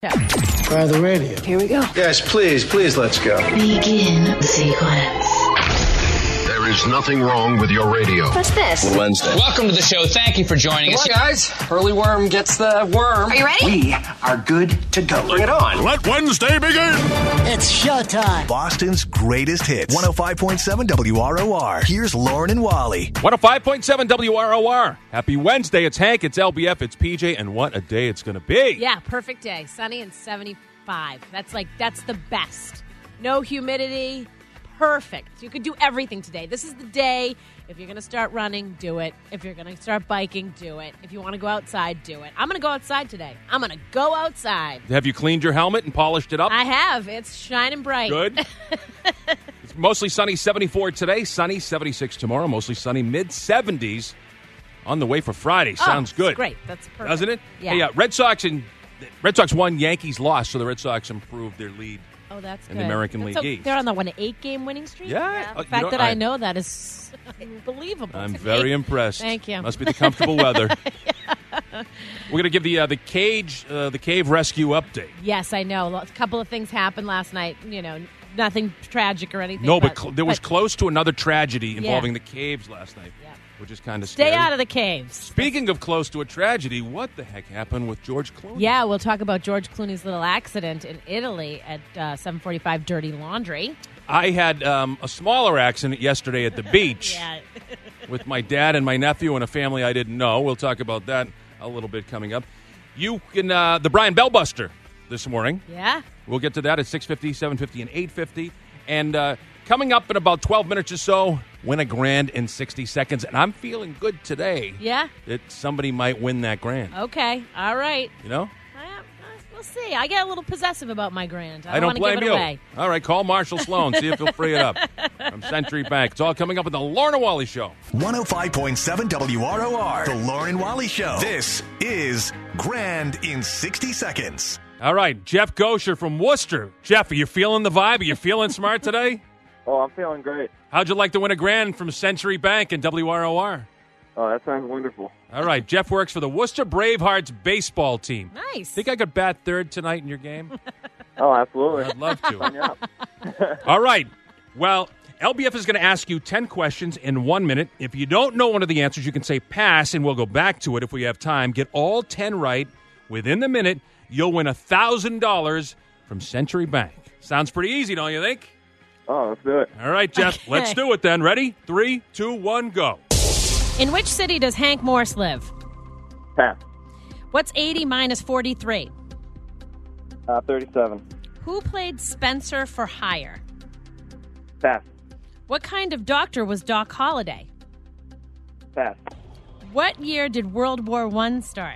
Try the radio. Here we go. Yes, please, let's go. Begin sequence. There is nothing wrong with your radio. What's this? Wednesday. Welcome to the show. Thank you for joining us. Come on, guys. Early worm gets the worm. Are you ready? We are good to go. Bring it on. Let Wednesday begin. It's showtime. Boston's greatest hits. 105.7 WROR. Here's Lauren and Wally. 105.7 WROR. Happy Wednesday. It's Hank, it's LBF, it's PJ, and what a day it's going to be. Yeah, perfect day. Sunny and 75. That's the best. No humidity. Perfect. You could do everything today. This is the day. If you're going to start running, do it. If you're going to start biking, do it. If you want to go outside, do it. I'm going to go outside today. I'm going to go outside. Have you cleaned your helmet and polished it up? I have. It's shining bright. Good. It's mostly sunny, 74 today. Sunny, 76 tomorrow. Mostly sunny, mid-70s on the way for Friday. Sounds good. Great. That's perfect. Doesn't it? Yeah. Hey, Red Sox won, Yankees lost, so the Red Sox improved their lead. Oh, that's in good. the American League East. They're on the 8-game winning streak? Yeah. The fact that I know that is unbelievable. I'm very impressed. Thank you. Must be the comfortable weather. We're going to give the cave rescue update. Yes, I know. A couple of things happened last night. Nothing tragic or anything. No, but there was close to another tragedy involving Yeah. the caves last night, which is kind of Stay scary. out of the caves. Speaking of close to a tragedy, what the heck happened with George Clooney? Yeah, we'll talk about George Clooney's little accident in Italy at 745 Dirty Laundry. I had a smaller accident yesterday at the beach with my dad and my nephew and a family I didn't know. We'll talk about that a little bit coming up. You can the Brian Bellbuster this morning. Yeah. We'll get to that at 6:50, 7:50, and 8:50. And coming up in about 12 minutes or so, win a grand in 60 seconds. And I'm feeling good today. Yeah? That somebody might win that grand. Okay. All right. You know? We'll see. I get a little possessive about my grand. I don't want to blame give it you. away. All right, call Marshall Sloan. See if he'll free it up from Century Bank. It's all coming up with the Lauren and Wally Show. 105.7 WROR. The Lauren and Wally Show. This is Grand in 60 Seconds. All right, Jeff Gosher from Worcester. Jeff, are you feeling the vibe? Are you feeling smart today? Oh, I'm feeling great. How'd you like to win a grand from Century Bank and WROR? Oh, that sounds wonderful. All right, Jeff works for the Worcester Bravehearts baseball team. Nice. Think I could bat third tonight in your game? Oh, absolutely. I'd love Sign you to. up. All right. Well, LBF is going to ask you 10 questions in 1 minute. If you don't know one of the answers, you can say pass, and we'll go back to it if we have time. Get all 10 right within the minute. You'll win $1,000 from Century Bank. Sounds pretty easy, don't you think? Oh, let's do it. All right, Jeff. Okay. Let's do it then. Ready? 3, 2, 1, go. In which city does Hank Morse live? Pass. What's 80 minus 43? 37. Who played Spencer for Hire? Pass. What kind of doctor was Doc Holliday? Pass. What year did World War I start?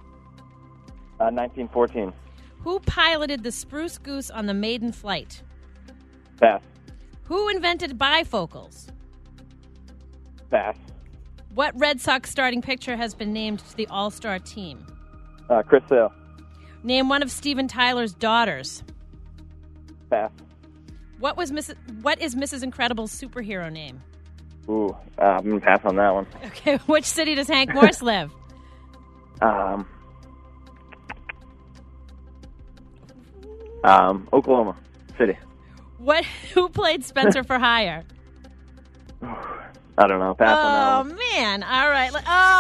1914. Who piloted the Spruce Goose on the maiden flight? Pass. Who invented bifocals? Pass. What Red Sox starting pitcher has been named to the All-Star team? Chris Sale. Name one of Steven Tyler's daughters. Pass. What is Mrs. Incredible's superhero name? Ooh, I'm going to pass on that one. Okay, which city does Hank Morse live? Oklahoma City. Who played Spencer for Hire? I don't know. Pass on that one. Man. All right.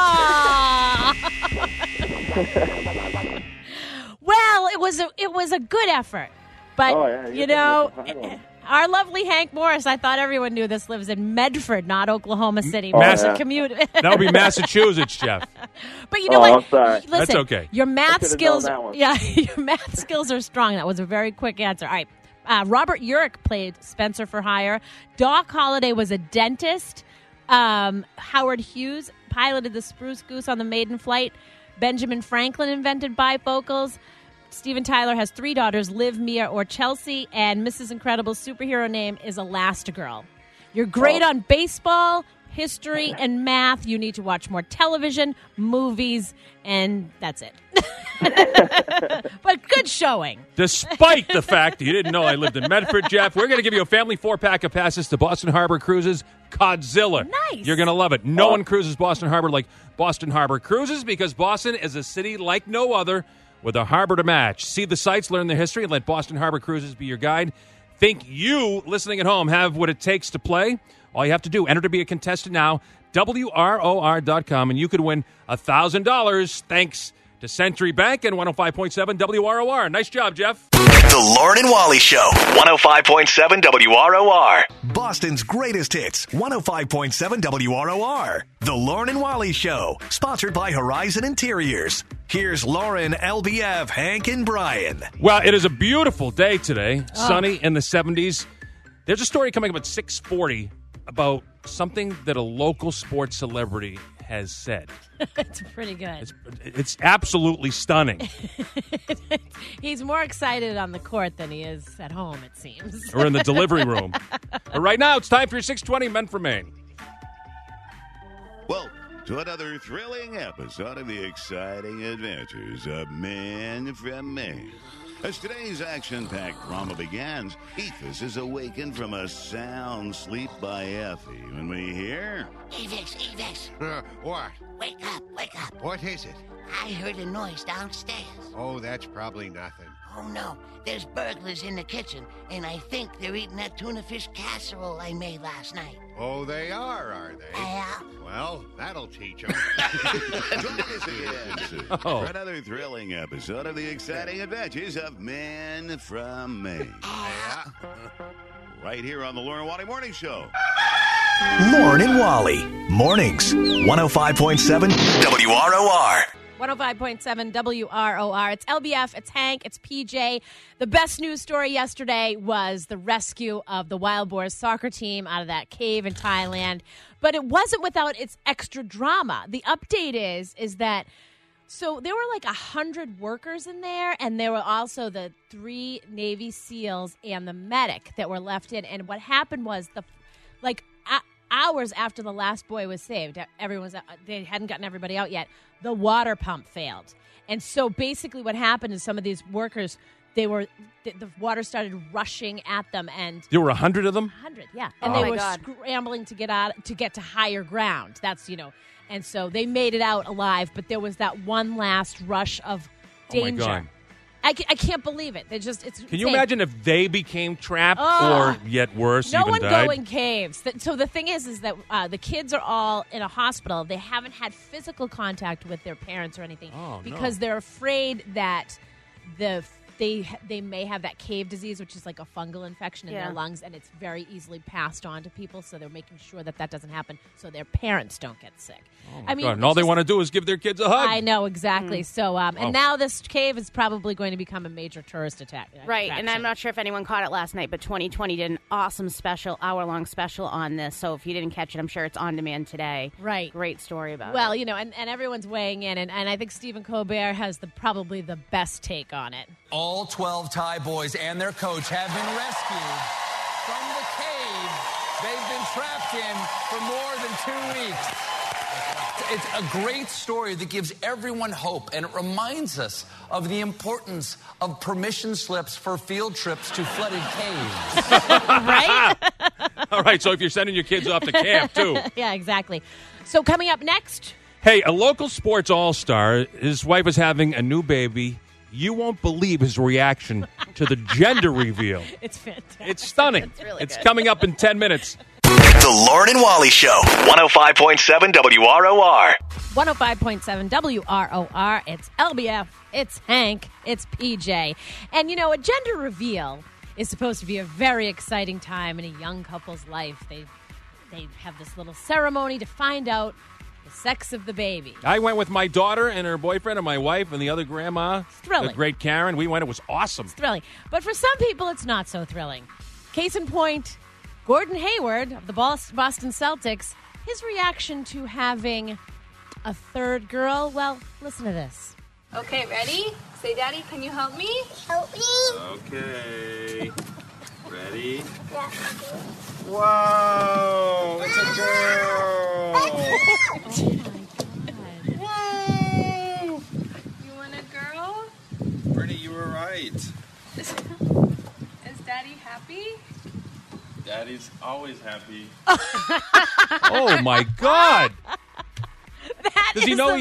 Oh. Well, it was a good effort. But, Oh, yeah, our lovely Hank Morris, I thought everyone knew this, lives in Medford, not Oklahoma City. yeah. Commute. That would be Massachusetts, Jeff. But you know what? I'm sorry. Listen, That's okay. Your math should've skills, known that one. your math skills are strong. That was a very quick answer. All right. Robert Urich played Spencer for Hire. Doc Holliday was a dentist. Howard Hughes piloted the Spruce Goose on the maiden flight. Benjamin Franklin invented bifocals. Steven Tyler has 3 daughters, Liv, Mia, or Chelsea, and Mrs. Incredible's superhero name is Elastigirl. You're great on baseball, history, and math. You need to watch more television, movies, and that's it. But good showing. Despite the fact that you didn't know I lived in Medford, Jeff, we're going to give you a family 4-pack of passes to Boston Harbor Cruises Codzilla. Nice. You're going to love it. No one cruises Boston Harbor like Boston Harbor Cruises because Boston is a city like no other with a harbor to match. See the sights, learn the history, and let Boston Harbor Cruises be your guide. Think you, listening at home, have what it takes to play? All you have to do, enter to be a contestant now, WROR.com, and you could win $1,000 thanks to Century Bank and 105.7 WROR. Nice job, Jeff. The Lauren and Wally Show, 105.7 WROR. Boston's greatest hits, 105.7 WROR. The Lauren and Wally Show, sponsored by Horizon Interiors. Here's Lauren, LBF, Hank, and Brian. Well, it is a beautiful day today, sunny in the 70s. There's a story coming up at 6:40 about something that a local sports celebrity has said. It's pretty good. It's absolutely stunning. He's more excited on the court than he is at home, it seems. Or in the delivery room. But right now, it's time for your 620 Men from Maine. Well, to another thrilling episode of the exciting adventures of Men from Maine. As today's action-packed drama begins, Ephus is awakened from a sound sleep by Effie when we hear... Ephus. What? Wake up. What is it? I heard a noise downstairs. Oh, that's probably nothing. Oh, no. There's burglars in the kitchen, and I think they're eating that tuna fish casserole I made last night. Oh, they are they? Yeah. Well, that'll teach them. Join us again for another thrilling episode of the exciting adventures of Men from Maine. Right here on the Lauren and Wally Morning Show. Lauren and Wally, mornings, 105.7 WROR. 105.7 WROR. It's LBF, it's Hank, it's PJ. The best news story yesterday was the rescue of the Wild Boars soccer team out of that cave in Thailand. But it wasn't without its extra drama. The update is that, so there were like 100 workers in there, and there were also the 3 Navy SEALs and the medic that were left in. And what happened was hours after the last boy was saved, they hadn't gotten everybody out yet, the water pump failed. And so basically what happened is some of these workers, the water started rushing at them. And there were 100 of them? 100, yeah. And they were scrambling to get to higher ground. That's, and so they made it out alive, but there was that one last rush of danger. Oh, my God. I can't believe it. It's Can you imagine if they became trapped or, yet worse, no even one died? go in caves. So the thing is that the kids are all in a hospital. They haven't had physical contact with their parents or anything because they're afraid that they may have that cave disease, which is like a fungal infection in their lungs, and it's very easily passed on to people. So they're making sure that doesn't happen, so their parents don't get sick. Oh my God. And all they want to do is give their kids a hug. I know, exactly. So, and now this cave is probably going to become a major tourist attraction. Right, and I'm not sure if anyone caught it last night, but 2020 did an awesome hour-long special on this. So if you didn't catch it, I'm sure it's on demand today. Right. Great story about it. Well, and everyone's weighing in, and I think Stephen Colbert has probably the best take on it. All 12 Thai boys and their coach have been rescued from the cave they've been trapped in for more than 2 weeks. It's a great story that gives everyone hope, and it reminds us of the importance of permission slips for field trips to flooded caves. Right? All right, so if you're sending your kids off to camp, too. Yeah, exactly. So coming up next. Hey, a local sports all-star, his wife is having a new baby. You won't believe his reaction to the gender reveal. It's fantastic. It's stunning. It's coming up in 10 minutes. The Lauren and Wally Show, 105.7 WROR. 105.7 WROR. It's LBF. It's Hank. It's PJ. And, a gender reveal is supposed to be a very exciting time in a young couple's life. They have this little ceremony to find out the sex of the baby. I went with my daughter and her boyfriend and my wife and the other grandma. It's thrilling. The great Karen. We went. It was awesome. It's thrilling. But for some people, it's not so thrilling. Case in point, Gordon Hayward of the Boston Celtics, his reaction to having a third girl. Well, listen to this. Okay, ready? Say, Daddy, can you help me? Help me. Okay. Ready? Yeah. Whoa! It's a girl! Oh my God. Whoa! You want a girl? Brittany, you were right. Is Daddy happy? Daddy's always happy. Oh my God! Does he know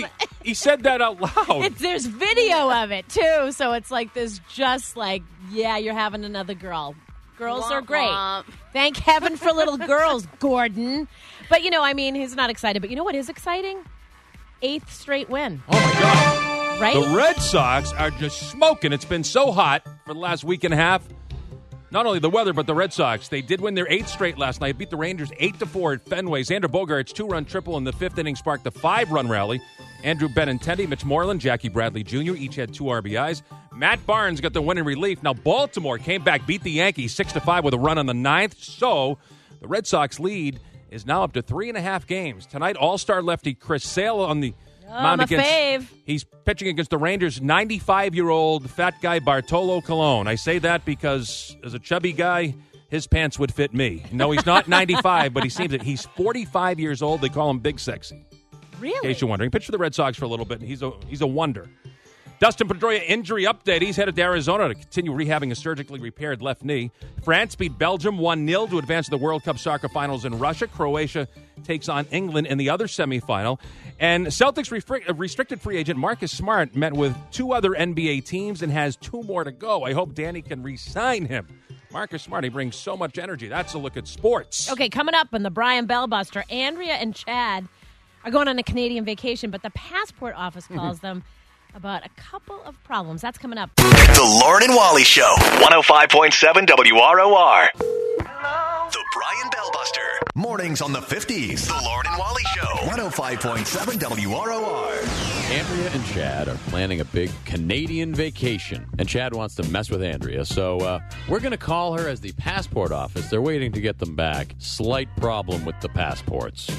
He said that out loud. There's video of it, too. So it's like this just like, yeah, you're having another girl. Girls are great. Thank heaven for little girls, Gordon. But, he's not excited. But you know what is exciting? 8th straight win. Oh, my God. Right? The Red Sox are just smoking. It's been so hot for the last week and a half. Not only the weather, but the Red Sox. They did win their 8th straight last night. Beat the Rangers 8-4 at Fenway. Xander Bogaerts' 2-run triple in the 5th inning sparked the 5-run rally. Andrew Benintendi, Mitch Moreland, Jackie Bradley Jr. each had 2 RBIs. Matt Barnes got the win in relief. Now Baltimore came back, beat the Yankees 6-5 with a run on the 9th. So the Red Sox lead is now up to 3.5 games. Tonight, all-star lefty Chris Sale on the mound against. Fave. He's pitching against the Rangers' 95-year-old fat guy Bartolo Colon. I say that because as a chubby guy, his pants would fit me. No, he's not 95, but he seems it. He's 45 years old. They call him Big Sexy. Really? In case you're wondering, pitched for the Red Sox for a little bit. And he's a wonder. Dustin Pedroia injury update. He's headed to Arizona to continue rehabbing a surgically repaired left knee. France beat Belgium 1-0 to advance to the World Cup soccer finals in Russia. Croatia takes on England in the other semifinal. And Celtics restricted free agent Marcus Smart met with 2 other NBA teams and has 2 more to go. I hope Danny can re-sign him. Marcus Smart, he brings so much energy. That's a look at sports. Okay, coming up in the Brian Bellbuster, Andrea and Chad are going on a Canadian vacation, but the passport office calls them about a couple of problems. That's coming up. The Lauren and Wally Show, 105.7 WROR. The Brian Bellbuster. Mornings on the 50s. The Lauren and Wally Show, 105.7 WROR. Andrea and Chad are planning a big Canadian vacation, and Chad wants to mess with Andrea, so we're going to call her as the passport office. They're waiting to get them back. Slight problem with passports.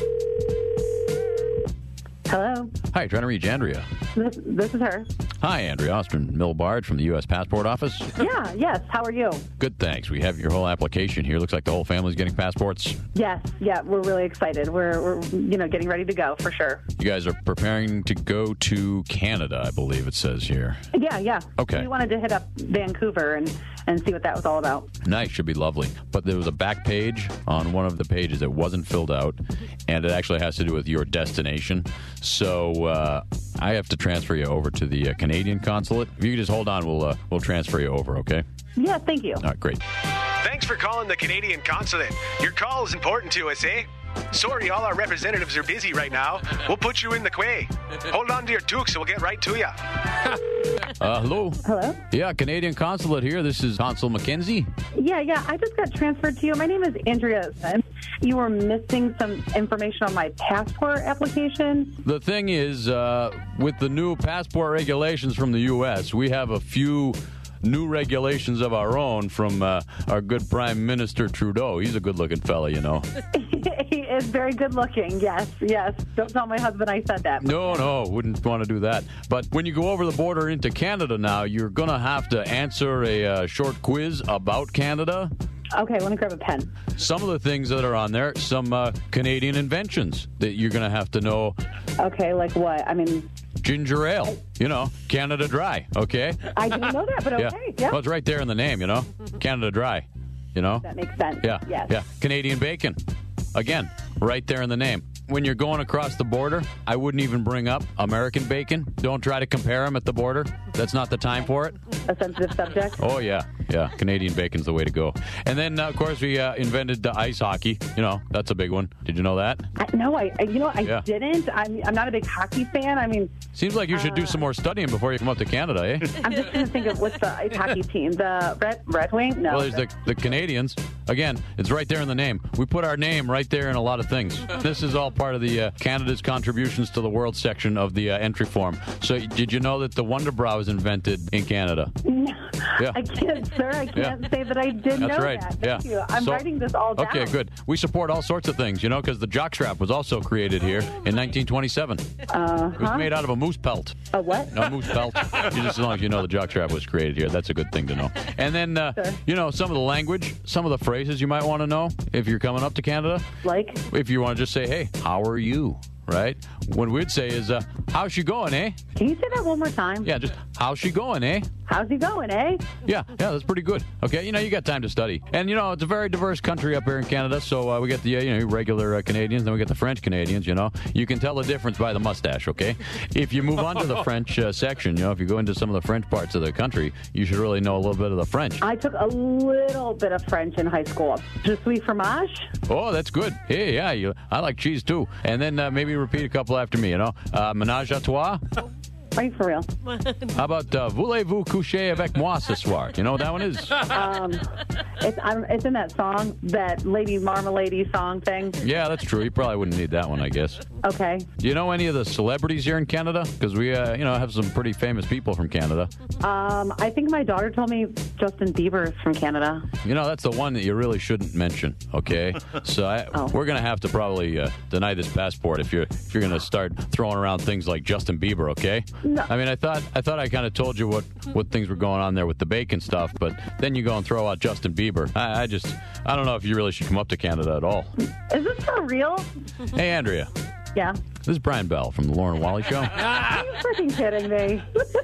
Hello. Hi, trying to reach Andrea. This is her. Hi, Andrea. Austin Milbard from the U.S. Passport Office. Yeah, yes. How are you? Good, thanks. We have your whole application here. Looks like the whole family's getting passports. Yes, yeah. We're really excited. We're getting ready to go for sure. You guys are preparing to go to Canada, I believe it says here. Yeah. Okay. We wanted to hit up Vancouver and see what that was all about. Nice, should be lovely. But there was a back page on one of the pages that wasn't filled out, and it actually has to do with your destination. So I have to transfer you over to the Canadian consulate. If you could just hold on, we'll transfer you over, okay? Yeah, thank you. All right, great. Thanks for calling the Canadian consulate. Your call is important to us, eh? Sorry, all our representatives are busy right now. We'll put you in the quay. Hold on to your toques, we'll get right to you. Hello? Hello? Yeah, Canadian consulate here. This is Consul McKenzie. Yeah. I just got transferred to you. My name is Andrea. You were missing some information on my passport application. The thing is, with the new passport regulations from the U.S., we have a few new regulations of our own from our good Prime Minister Trudeau. He's a good-looking fella, you know. He is very good-looking, yes. Don't tell my husband I said that. No, wouldn't want to do that. But when you go over the border into Canada now, you're going to have to answer a short quiz about Canada. Okay, let me grab a pen. Some of the things that are on there, some Canadian inventions that you're going to have to know. Okay, like what? I mean... Ginger ale, Canada Dry, okay? I didn't know that, but okay, yeah. Well, it's right there in the name, Canada Dry, That makes sense, Yeah. Canadian bacon, again, right there in the name. When you're going across the border, I wouldn't even bring up American bacon. Don't try to compare them at the border. That's not the time for it. A sensitive subject? Oh, yeah. Canadian bacon's the way to go. And then, of course, we invented ice hockey. That's a big one. Did you know that? I didn't. I'm not a big hockey fan. I mean... Seems like you should do some more studying before you come up to Canada, eh? I'm just trying to think of what's the ice hockey team. The Red Wing? No. Well, there's the Canadians. Again, it's right there in the name. We put our name right there in a lot of things. This is all part of the Canada's contributions to the world section of the entry form. So did you know that the Wonderbrow was invented in Canada? No, yeah. I can't, sir. I can't say that I did know right. that. Yeah. Thank you. I'm writing this all down. Okay, good. We support all sorts of things, because the jockstrap was also created here in 1927. It was made out of a moose pelt. A what? A moose pelt. Just as long as you know the jockstrap was created here. That's a good thing to know. And then, some of the language, some of the phrases you might want to know if you're coming up to Canada. Like? If you want to just say, hey, how are you? right? What we'd say is, how's she going, eh? Can you say that one more time? Yeah, just, how's she going, eh? How's he going, eh? Yeah, that's pretty good. Okay, you got time to study. And, it's a very diverse country up here in Canada, so we get the, regular Canadians, then we get the French Canadians, You can tell the difference by the mustache, okay? If you move on to the French section, if you go into some of the French parts of the country, you should really know a little bit of the French. I took a little bit of French in high school. Je suis fromage? Oh, that's good. Hey, yeah, I like cheese, too. And then maybe repeat a couple after me, Ménage à trois? Are you for real? How about Voulez-vous coucher avec moi ce soir? You know what that one is? It's in that song, that Lady Marmalade song thing. Yeah, that's true. You probably wouldn't need that one, I guess. Okay. Do you know any of the celebrities here in Canada? Because we, have some pretty famous people from Canada. I think my daughter told me Justin Bieber is from Canada. That's the one that you really shouldn't mention, okay? So we're going to have to probably deny this passport if you're going to start throwing around things like Justin Bieber, okay? No. I mean, I thought I kind of told you what things were going on there with the bacon stuff, but then you go and throw out Justin Bieber. I don't know if you really should come up to Canada at all. Is this for real? Hey, Andrea. Yeah. This is Brian Bell from the Lauren and Wally Show. Are you freaking kidding me?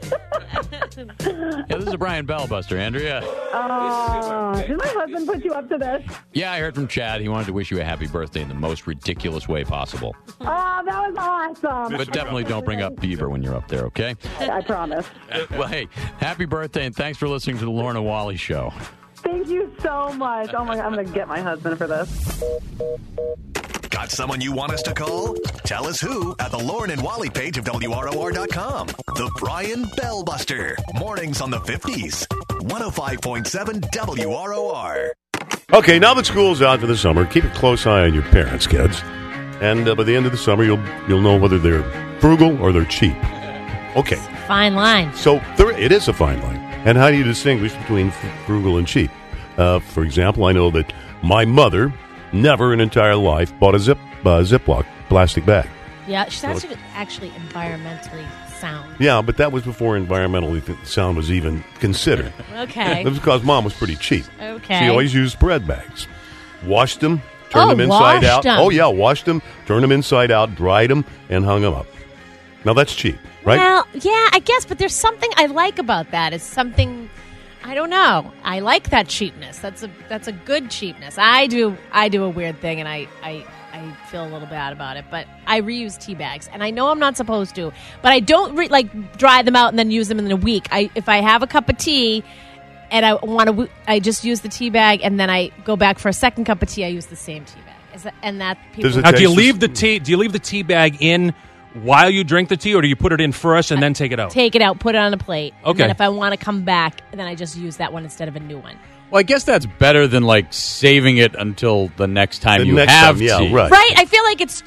Yeah, this is a Brian Bell buster, Andrea. Did my husband put you up to this? Yeah, I heard from Chad. He wanted to wish you a happy birthday in the most ridiculous way possible. Oh, that was awesome. But definitely don't bring up Bieber when you're up there, okay? I promise. Well, hey, happy birthday, and thanks for listening to the Lauren and Wally Show. Thank you so much. Oh, my God, I'm going to get my husband for this. Got someone you want us to call? Tell us who at the Lauren and Wally page of WROR.com. The Brian Bell Buster. Mornings on the 50s. 105.7 WROR. Okay, now that school's out for the summer, keep a close eye on your parents, kids. And by the end of the summer, you'll know whether they're frugal or they're cheap. Okay. Fine line. So it is a fine line. And how do you distinguish between frugal and cheap? For example, I know that my mother never in her entire life bought a Ziploc plastic bag. Yeah, she's actually environmentally sound. Yeah, but that was before environmentally sound was even considered. Okay. That was because Mom was pretty cheap. Okay. She always used bread bags. Washed them, turned them inside out. Them. Oh, yeah, washed them, turned them inside out, dried them, and hung them up. Now, that's cheap, right? Well, yeah, I guess, but there's something I like about that. It's something... I don't know. I like that cheapness. That's a good cheapness. I do a weird thing, and I feel a little bad about it. But I reuse tea bags, and I know I'm not supposed to. But I don't dry them out and then use them in a week. If I have a cup of tea and I just use the tea bag, and then I go back for a second cup of tea. I use the same tea bag. Now, do you leave the tea bag in while you drink the tea, or do you put it in first and then take it out? Take it out, put it on a plate. Okay. And then if I want to come back, then I just use that one instead of a new one. Well, I guess that's better than saving it until the next time you have tea. Yeah, right. Right? I feel like it's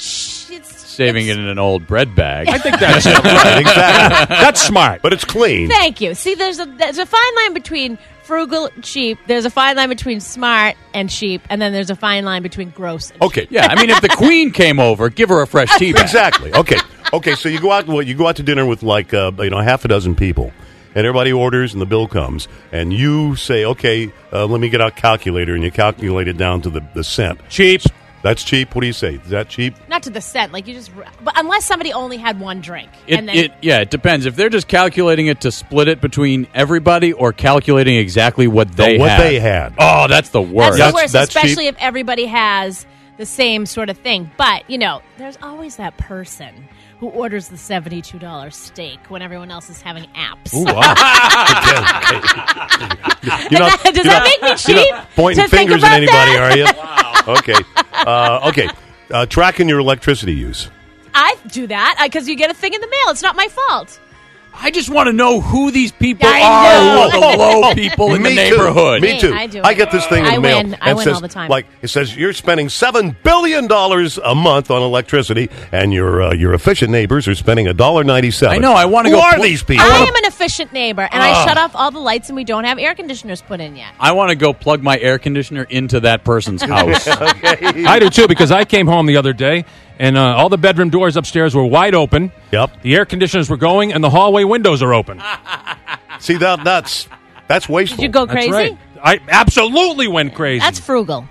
saving it in an old bread bag. I think that's right. Exactly. That's smart, but it's clean. Thank you. See, there's a fine line between frugal, cheap. There's a fine line between smart and cheap, and then there's a fine line between gross and cheap. Yeah, I mean, if the Queen came over, give her a fresh tea bag. Exactly. Okay. So you go out to dinner with half a dozen people, and everybody orders, and the bill comes, and you say, okay, let me get out a calculator, and you calculate it down to the cent. Cheap. That's cheap. What do you say? Is that cheap? Not to the cent, but unless somebody only had one drink. It depends. If they're just calculating it to split it between everybody, or calculating exactly what they had. Oh, that's the worst. That's the worst, that's especially cheap. if everybody has the same sort of thing. But, there's always that person who orders the $72 steak when everyone else is having apps. Ooh, wow. Does that make me cheap? You're not pointing fingers at anybody, are you? Wow. Okay. Tracking your electricity use. I do that because you get a thing in the mail. It's not my fault. I just want to know who these people I are, know. the low people in the neighborhood. Me too. I get this thing in the mail. I win all the time. It says you're spending $7 billion a month on electricity, and your efficient neighbors are spending $1.97. I know. I want to go. Who are these people? I am an efficient neighbor, and I shut off all the lights, and we don't have air conditioners put in yet. I want to go plug my air conditioner into that person's house. Okay. I do too, because I came home the other day, and all the bedroom doors upstairs were wide open. Yep. The air conditioners were going, and the hallway windows are open. See, that's wasteful. Did you go crazy? That's right. I absolutely went crazy. That's frugal.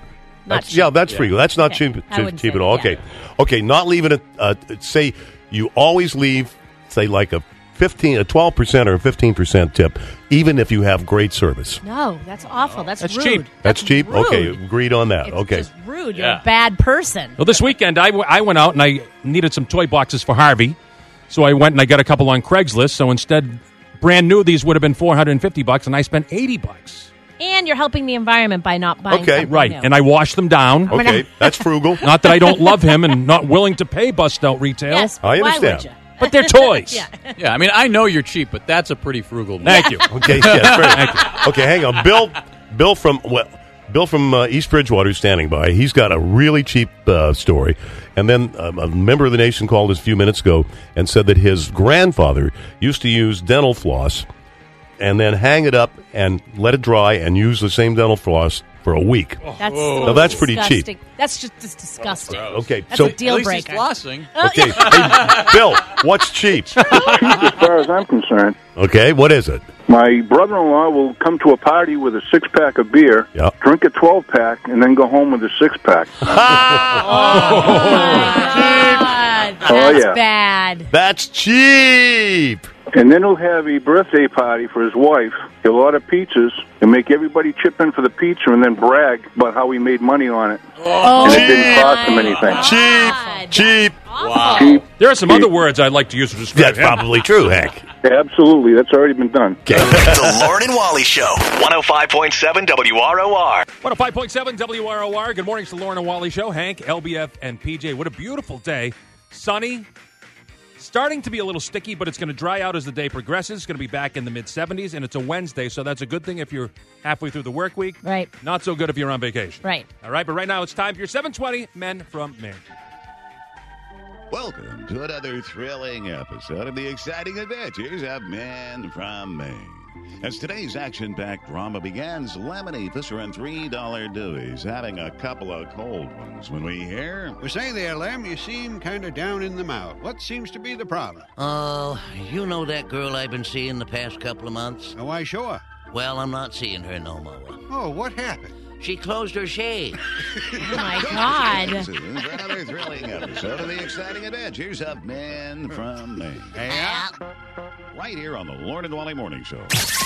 That's frugal. That's not cheap I wouldn't cheap say at all. that. Okay, not leaving it. Say you always leave, say like a 12% or a 15% tip, even if you have great service. No, that's awful. That's rude. cheap. That's cheap. rude. Okay, agreed on that. It's okay, just rude. You're a bad person. Well, this weekend I went out and I needed some toy boxes for Harvey, so I went and I got a couple on Craigslist. So instead, brand new, these would have been $450, and I spent $80. And you're helping the environment by not buying something right. new. And I washed them down. Okay, that's frugal. Not that I don't love him and not willing to pay bust out retail. Yes, I why understand. would you? But they're toys. Yeah, I mean, I know you're cheap, but that's a pretty frugal move. Thank you. Okay, thank you. Okay, hang on. Bill from East Bridgewater is standing by. He's got a really cheap story. And then a member of the nation called us a few minutes ago and said that his grandfather used to use dental floss and then hang it up and let it dry and use the same dental floss for a week. Now, that's pretty cheap. That's just disgusting. Okay, That's so a deal At least he's breaker. flossing. Okay, hey, Bill, what's cheap? As far as I'm concerned, Okay, what is it? my brother-in-law will come to a party with a 6-pack of beer, Yep. drink a 12-pack, and then go home with a 6-pack. God, Oh, that's yeah. bad. That's cheap. And then he'll have a birthday party for his wife. He'll order pizzas and make everybody chip in for the pizza and then brag about how he made money on it. And it didn't cost him anything. Cheap. Wow. Cheap. There are some other words I'd like to use to describe That's probably true, Hank. Absolutely. That's already been done. The Lauren and Wally Show. 105.7 WROR. 105.7 WROR. Good morning. It's the Lauren and Wally Show. Hank, LBF, and PJ. What a beautiful day. Sunny. Starting to be a little sticky, but it's going to dry out as the day progresses. It's going to be back in the mid-70s, and it's a Wednesday, so that's a good thing if you're halfway through the work week. Right. Not so good if you're on vacation. Right. All right, but right now it's time for your 720 Men from Maine. Welcome to another thrilling episode of the exciting adventures of Men from Maine. As today's action-packed drama begins, Lemony, Fisher, and $3 Dewey's having a couple of cold ones when we hear... Well, say there, Lem, you seem kind of down in the mouth. What seems to be the problem? Oh, you know that girl I've been seeing the past couple of months? Oh, why, sure. Well, I'm not seeing her no more. Oh, what happened? She closed her shade. Oh, my God. Soon for another thrilling episode of the exciting adventures of Men from Maine. Yeah. Right here on the Lauren and Wally Morning Show.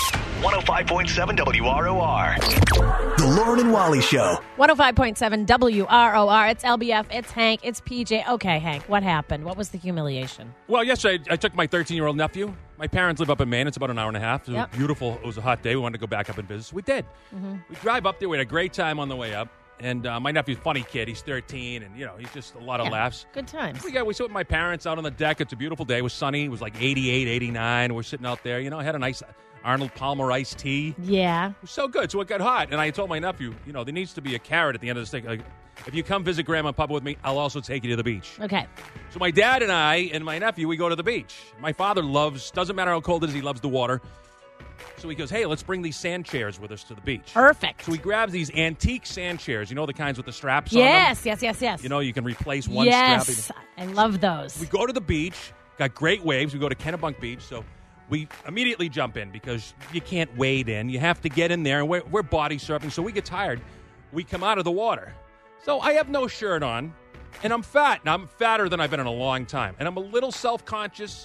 105.7 WROR. The Lauren and Wally Show. 105.7 WROR. It's LBF. It's Hank. It's PJ. Okay, Hank, what happened? What was the humiliation? Well, yesterday I took my 13-year-old nephew. My parents live up in Maine. It's about an hour and a half. It was beautiful. It was a hot day. We wanted to go back up and visit. So we did. Mm-hmm. We drive up there. We had a great time on the way up. And my nephew's a funny kid. He's 13, and, he's just a lot of laughs. Good times. We sit with my parents out on the deck. It's a beautiful day. It was sunny. It was like 88, 89. We're sitting out there. I had a nice Arnold Palmer iced tea. Yeah. It was so good. So it got hot. And I told my nephew, there needs to be a carrot at the end of this thing. Like, if you come visit Grandma and Papa with me, I'll also take you to the beach. Okay. So my dad and I and my nephew, we go to the beach. My father doesn't matter how cold it is, he loves the water. So he goes, hey, let's bring these sand chairs with us to the beach. Perfect. So he grabs these antique sand chairs. The kinds with the straps on Yes, them? yes. You can replace one yes, strap. I love those. We go to the beach, got great waves. We go to Kennebunk Beach, so we immediately jump in because you can't wade in. You have to get in there, and we're body surfing, so we get tired. We come out of the water. So I have no shirt on, and I'm fat. Now, I'm fatter than I've been in a long time, and I'm a little self-conscious.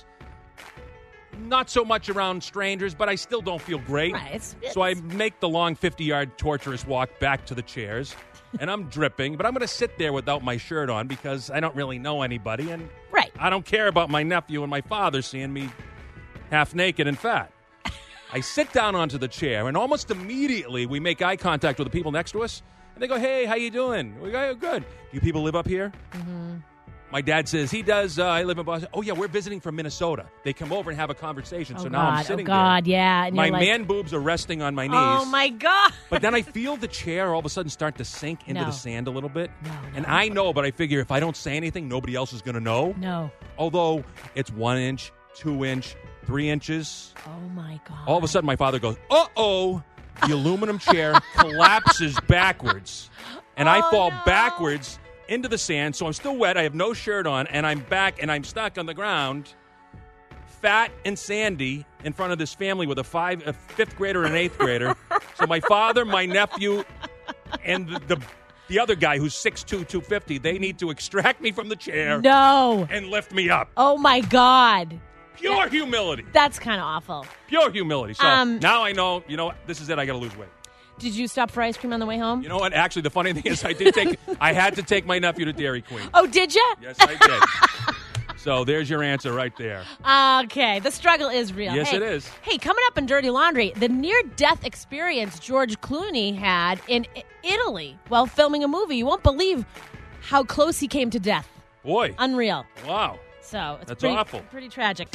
Not so much around strangers, but I still don't feel great. Right, so I make the long 50-yard torturous walk back to the chairs, and I'm dripping. But I'm going to sit there without my shirt on because I don't really know anybody, and I don't care about my nephew and my father seeing me half naked and fat. I sit down onto the chair, and almost immediately we make eye contact with the people next to us, and they go, hey, how you doing? We go, good. You people live up here? Mm-hmm. My dad says, he does. I live in Boston. Oh, yeah, we're visiting from Minnesota. They come over and have a conversation. So now I'm sitting there. Yeah. And my you're man boobs are resting on my knees. Oh, my God. But then I feel the chair all of a sudden start to sink into the sand a little bit. No. And I know, but I figure if I don't say anything, nobody else is going to know. No. Although it's 1 inch, 2 inch, 3 inches. Oh, my God. All of a sudden, my father goes, uh-oh. The aluminum chair collapses backwards. And I fall backwards into the sand, so I'm still wet. I have no shirt on, and I'm back, and I'm stuck on the ground, fat and sandy, in front of this family with a fifth grader and an eighth grader. So my father, my nephew, and the the other guy who's 6'2", 250, they need to extract me from the chair No. and lift me up. Oh, my God. Pure humility. That's kind of awful. Pure humility. So now I know, this is it. I got to lose weight. Did you stop for ice cream on the way home? You know what? Actually, the funny thing is I had to take my nephew to Dairy Queen. Oh, did you? Yes, I did. So there's your answer right there. Okay. The struggle is real. Yes, Hey, it is. Hey, coming up in Dirty Laundry, the near-death experience George Clooney had in Italy while filming a movie. You won't believe how close he came to death. Boy. Unreal. Wow. So it's That's pretty, awful. Pretty tragic.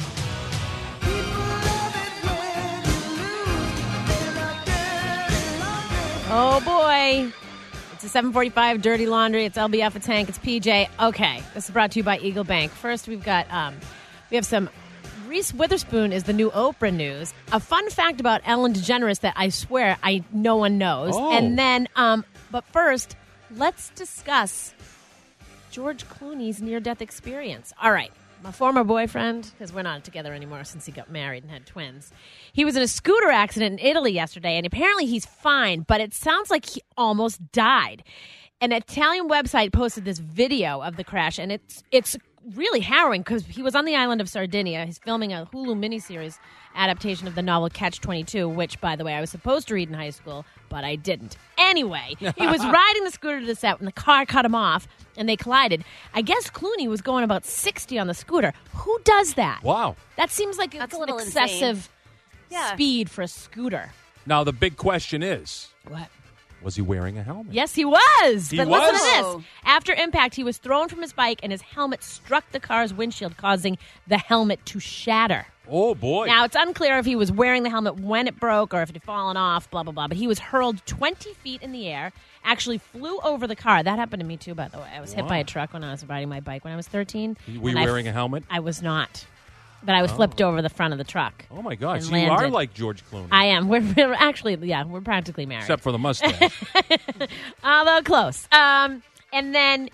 Oh, boy. It's a 7:45 Dirty Laundry. It's LBF, it's Hank, it's PJ. Okay, this is brought to you by Eagle Bank. First, we have some Reese Witherspoon is the new Oprah news. A fun fact about Ellen DeGeneres that I swear no one knows. Oh. And then, but first, let's discuss George Clooney's near-death experience. All right. My former boyfriend, because we're not together anymore since he got married and had twins, he was in a scooter accident in Italy yesterday, and apparently he's fine, but it sounds like he almost died. An Italian website posted this video of the crash, and it's really harrowing because he was on the island of Sardinia. He's filming a Hulu miniseries adaptation of the novel Catch-22, which, by the way, I was supposed to read in high school, but I didn't. Anyway, he was riding the scooter to the set when the car cut him off, and they collided. I guess Clooney was going about 60 on the scooter. Who does that? Wow. That seems like That's it's a an little excessive insane. speed for a scooter. Now, the big question is, What? was he wearing a helmet? Yes, he was. He But was? listen to this. After impact, he was thrown from his bike, and his helmet struck the car's windshield, causing the helmet to shatter. Oh, boy. Now, it's unclear if he was wearing the helmet when it broke or if it had fallen off, blah, blah, blah. But he was hurled 20 feet in the air, actually flew over the car. That happened to me, too, by the way. I was hit by a truck when I was riding my bike when I was 13. Were you wearing a helmet? I was not. But I was flipped over the front of the truck. Oh, my God. and So you are landed. like George Clooney. I am. We're actually, we're practically married. Except for the mustache. Although close. And then,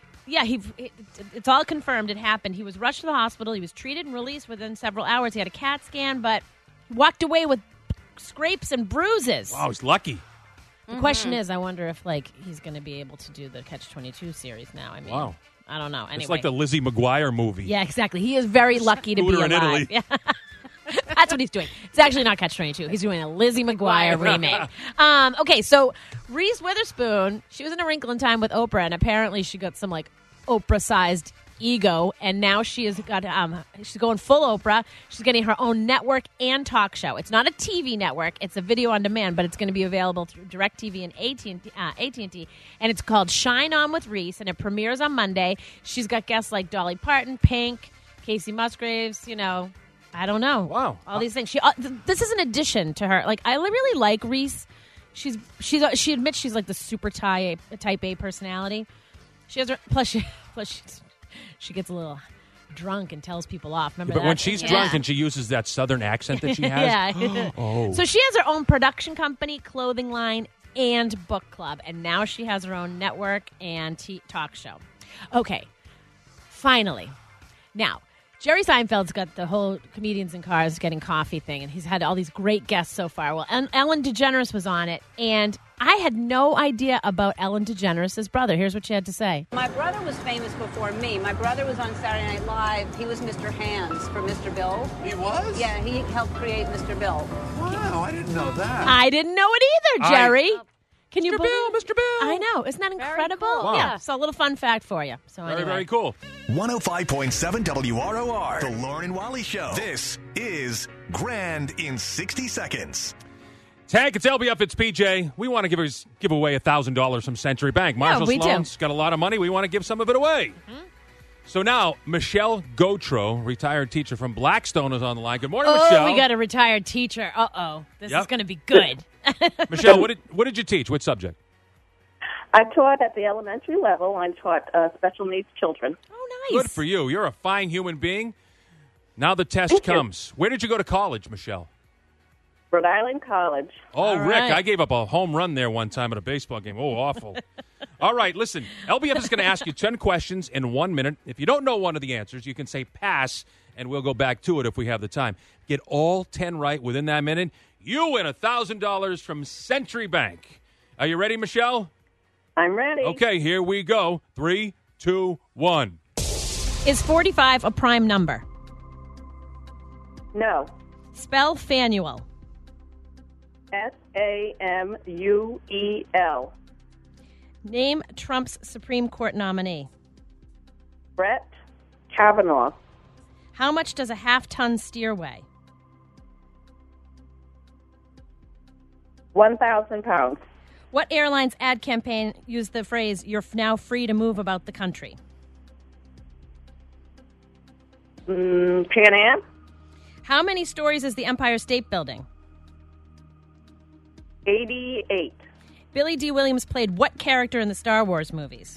it's all confirmed it happened. He was rushed to the hospital. He was treated and released within several hours. He had a CAT scan, but walked away with scrapes and bruises. Wow, he's lucky. The question is, I wonder if he's going to be able to do the Catch-22 series now. I mean, Wow. I don't know. Anyway. It's like the Lizzie McGuire movie. Yeah, exactly. He is very lucky to be Scooter in alive. Italy. Yeah. That's what he's doing. It's actually not Catch-22. He's doing a Lizzie McGuire remake. Okay, so Reese Witherspoon, she was in A Wrinkle in Time with Oprah, and apparently she got some Oprah-sized ego, and now she has got she's going full Oprah. She's getting her own network and talk show. It's not a TV network; it's a video on demand, but it's going to be available through DirecTV and AT&T, and it's called Shine On with Reese, and it premieres on Monday. She's got guests like Dolly Parton, Pink, Casey Musgraves. I don't know. Wow, all these things. This is an addition to her. I really like Reese. She admits she's like the super type A personality. She has her plus she gets a little drunk and tells people off. Remember But that? when she's drunk and she uses that southern accent that she has. Yeah. Oh. So she has her own production company, clothing line, and book club. And now she has her own network and talk show. Okay. Finally. Now, Jerry Seinfeld's got the whole comedians in cars getting coffee thing, and he's had all these great guests so far. Well, Ellen DeGeneres was on it, and I had no idea about Ellen DeGeneres' brother. Here's what she had to say. My brother was famous before me. My brother was on Saturday Night Live. He was Mr. Hands for Mr. Bill. He was? Yeah, he helped create Mr. Bill. Wow, I didn't know that. I didn't know it either, Jerry. Can you Mr. Bill, believe Mr. Bill. I know. Isn't that incredible? cool. Wow. Yeah. So a little fun fact for you. So Very, anyway. very cool. 105.7 WROR, The Lauren and Wally Show. This is Grand in 60 Seconds. Hank, it's LBF, it's PJ. We want to give away $1,000 from Century Bank. Marshall we do. Sloan's got a lot of money. We want to give some of it away. Mm-hmm. So now, Michelle Gautreaux, retired teacher from Blackstone, is on the line. Good morning, Oh, Michelle. we got a retired teacher. Uh-oh. This Yep. is going to be good. Michelle, what did you teach? What subject? I taught at the elementary level. I taught special needs children. Oh, nice. Good for you. You're a fine human being. Now the test comes. Where did you go to college, Michelle? Rhode Island College. Oh, All Rick, right. I gave up a home run there one time at a baseball game. Oh, awful. All right, listen. LBF is going to ask you 10 questions in 1 minute. If you don't know one of the answers, you can say pass, and we'll go back to it if we have the time. Get all 10 right within that minute. You win $1,000 from Century Bank. Are you ready, Michelle? I'm ready. Okay, here we go. 3, 2, 1. Is 45 a prime number? No. Spell Fanuel. Samuel. Name Trump's Supreme Court nominee. Brett Kavanaugh. How much does a half-ton steer weigh? 1,000 pounds. What airline's ad campaign used the phrase, "You're now free to move about the country"? Pan Am. How many stories is the Empire State Building? 88. Billy D. Williams played what character in the Star Wars movies?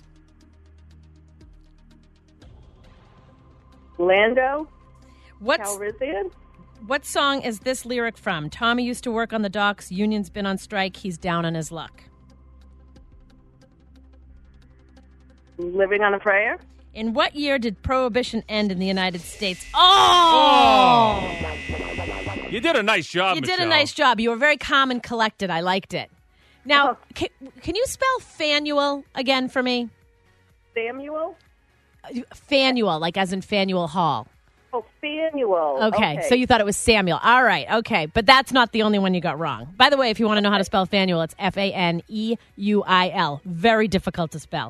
Lando. What's Calrissian. What song is this lyric from? Tommy used to work on the docks. Union's been on strike. He's down on his luck. Living on a Prayer. In what year did Prohibition end in the United States? Oh! You did a nice job, You Michelle. did a nice job. You were very calm and collected. I liked it. Now, can you spell Fanuel again for me? Samuel. Fanuel, like as in Faneuil Hall. Oh, Fanuel. Okay, so you thought it was Samuel. All right, okay. But that's not the only one you got wrong. By the way, if you want to know how to spell Fanuel, it's Faneuil. Very difficult to spell.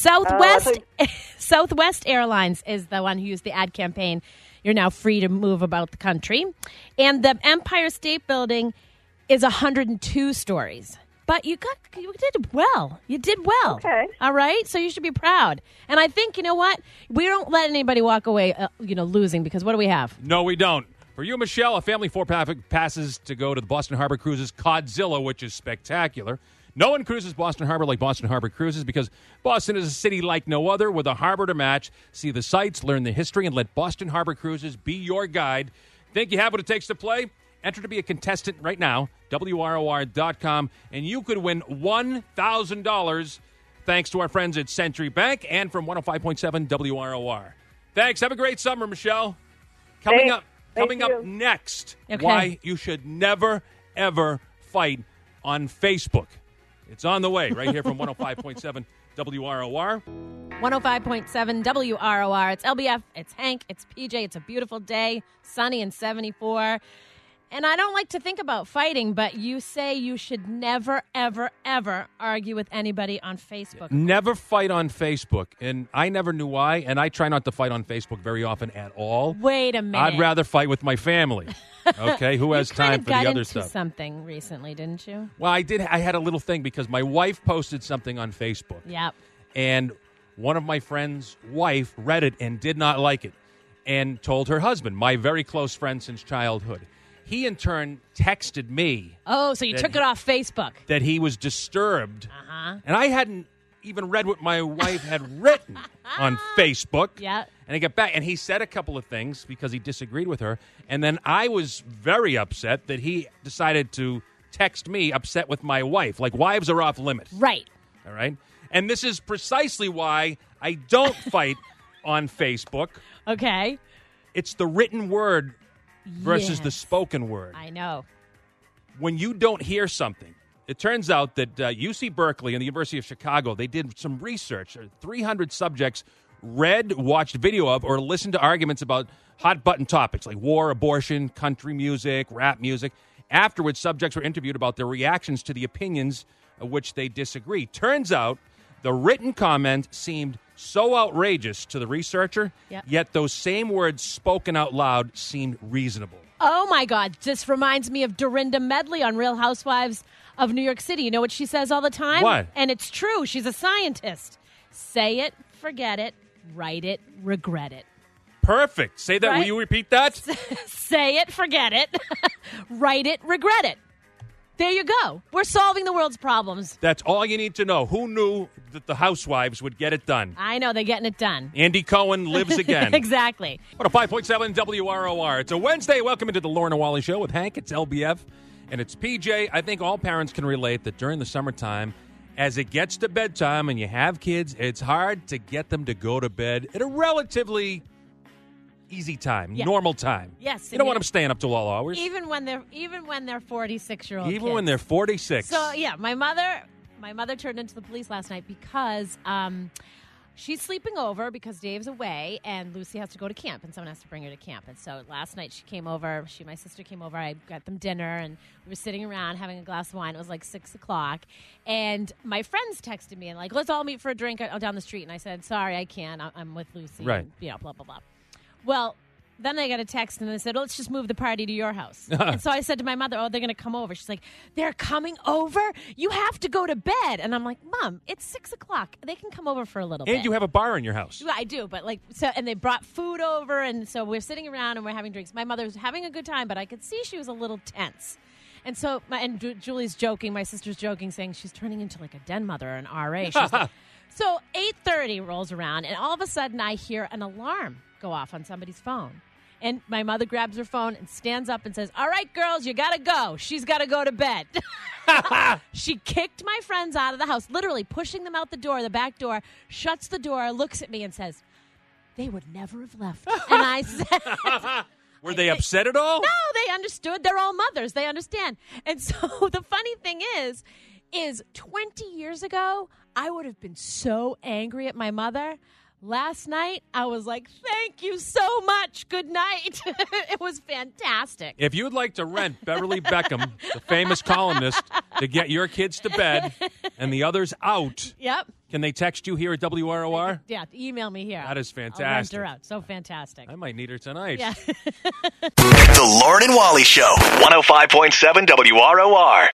Southwest Airlines is the one who used the ad campaign. You're now free to move about the country. And the Empire State Building is 102 stories. But you did well. You did well. Okay. All right? So you should be proud. And I think, you know what? We don't let anybody walk away, losing, because what do we have? No, we don't. For you, Michelle, a family 4 passes to go to the Boston Harbor Cruises Codzilla, which is spectacular. No one cruises Boston Harbor like Boston Harbor Cruises because Boston is a city like no other with a harbor to match. See the sights, learn the history, and let Boston Harbor Cruises be your guide. Think you have what it takes to play? Enter to be a contestant right now, WROR.com, and you could win $1,000 thanks to our friends at Century Bank and from 105.7 WROR. Thanks. Have a great summer, Michelle. Coming up next, why you should never, ever fight on Facebook. It's on the way right here from 105.7 WROR. 105.7 WROR. It's LBF. It's Hank. It's PJ. It's a beautiful day, sunny and 74. And I don't like to think about fighting, but you say you should never, ever, ever argue with anybody on Facebook. Never fight on Facebook. And I never knew why, and I try not to fight on Facebook very often at all. Wait a minute. I'd rather fight with my family. Okay, who has time for the other stuff? You got into something recently, didn't you? Well, I did. I had a little thing because my wife posted something on Facebook. Yep. And one of my friend's wife read it and did not like it and told her husband, my very close friend since childhood. He, in turn, texted me. Oh, so you took it off Facebook. That he was disturbed. And I hadn't even read what my wife had written on Facebook. Yeah. And I got back, and he said a couple of things because he disagreed with her. And then I was very upset that he decided to text me upset with my wife. Like, wives are off limits. Right. All right? And this is precisely why I don't fight on Facebook. Okay. It's the written word versus the spoken word. I know. When you don't hear something, it turns out that UC Berkeley and the University of Chicago, they did some research. 300 subjects read, watched video of, or listened to arguments about hot-button topics like war, abortion, country music, rap music. Afterwards, subjects were interviewed about their reactions to the opinions of which they disagree. Turns out the written comment seemed so outrageous to the researcher, yet those same words spoken out loud seemed reasonable. Oh, my God. This reminds me of Dorinda Medley on Real Housewives of New York City. You know what she says all the time? What? And it's true. She's a scientist. Say it, forget it, write it, regret it. Perfect. Say that. Right? Will you repeat that? Say it, forget it, write it, regret it. There you go. We're solving the world's problems. That's all you need to know. Who knew that the housewives would get it done? I know. They're getting it done. Andy Cohen lives again. Exactly. 105.7 WROR. It's a Wednesday. Welcome into the Lauren and Wally Show with Hank. It's LBF. And it's PJ. I think all parents can relate that during the summertime, as it gets to bedtime and you have kids, it's hard to get them to go to bed at a relatively easy time, normal time. Yes. You don't want them staying up till all hours. Even when they're 46-year-old Even kids. when they're 46. So, yeah, my mother My mother turned into the police last night because she's sleeping over because Dave's away and Lucy has to go to camp and someone has to bring her to camp. And so last night she came over. My sister came over. I got them dinner and we were sitting around having a glass of wine. It was like 6 o'clock. And my friends texted me and like, let's all meet for a drink down the street. And I said, sorry, I can't. I'm with Lucy. Right. And, blah, blah, blah. Well, then I got a text, and they said, let's just move the party to your house. And so I said to my mother, they're going to come over. She's like, they're coming over? You have to go to bed. And I'm like, Mom, it's 6 o'clock. They can come over for a little bit. And you have a bar in your house. I do, but and they brought food over, and so we're sitting around, and we're having drinks. My mother's having a good time, but I could see she was a little tense. And so, Julie's joking, my sister's joking, saying she's turning into like a den mother or an RA. She's like, so 8:30 rolls around, and all of a sudden I hear an alarm go off on somebody's phone. And my mother grabs her phone and stands up and says, all right, girls, you got to go. She's got to go to bed. She kicked my friends out of the house, literally pushing them out the door, the back door, shuts the door, looks at me and says, they would never have left. And I said... Were they upset at all? No, they understood. They're all mothers. They understand. And so the funny thing is 20 years ago, I would have been so angry at my mother. Last night, I was like, thank you so much. Good night. It was fantastic. If you'd like to rent Beverly Beckham, the famous columnist, to get your kids to bed and the others out, yep. Can they text you here at WROR? Yeah, email me here. That is fantastic. I'll rent her out. So fantastic. I might need her tonight. Yeah. The Lauren and Wally Show, 105.7 WROR.